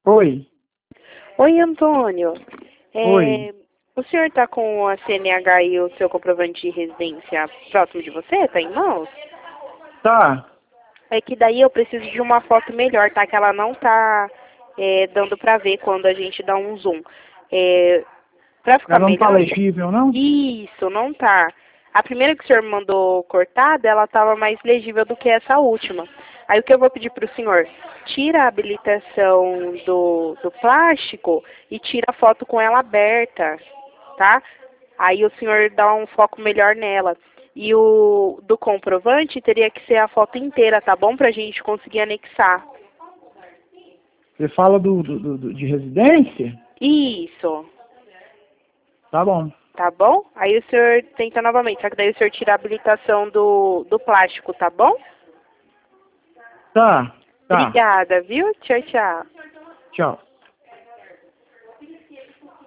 Oi, Oi, Antônio. oi. O senhor está com a CNH e o seu comprovante de residência próximo de você? Está em mãos? Tá. É que daí eu preciso de uma foto melhor, tá? Que ela não tá dando para ver quando a gente dá um zoom. Para ficar Ela não tá melhor? legível, não? Isso, não tá. A primeira que o senhor me mandou cortada, ela estava mais legível do que essa última. Aí o que eu vou pedir para o senhor? Tira a habilitação do plástico e tira a foto com ela aberta, tá? Aí o senhor dá um foco melhor nela. E o do comprovante teria que ser a foto inteira, tá bom? Pra gente conseguir anexar. Você fala de residência? Isso, Tá bom. tá bom? Aí o senhor tenta novamente, só que daí o senhor tira a habilitação do plástico, tá bom? Tá, tá. Obrigada, viu? Tchau, tchau. Tchau.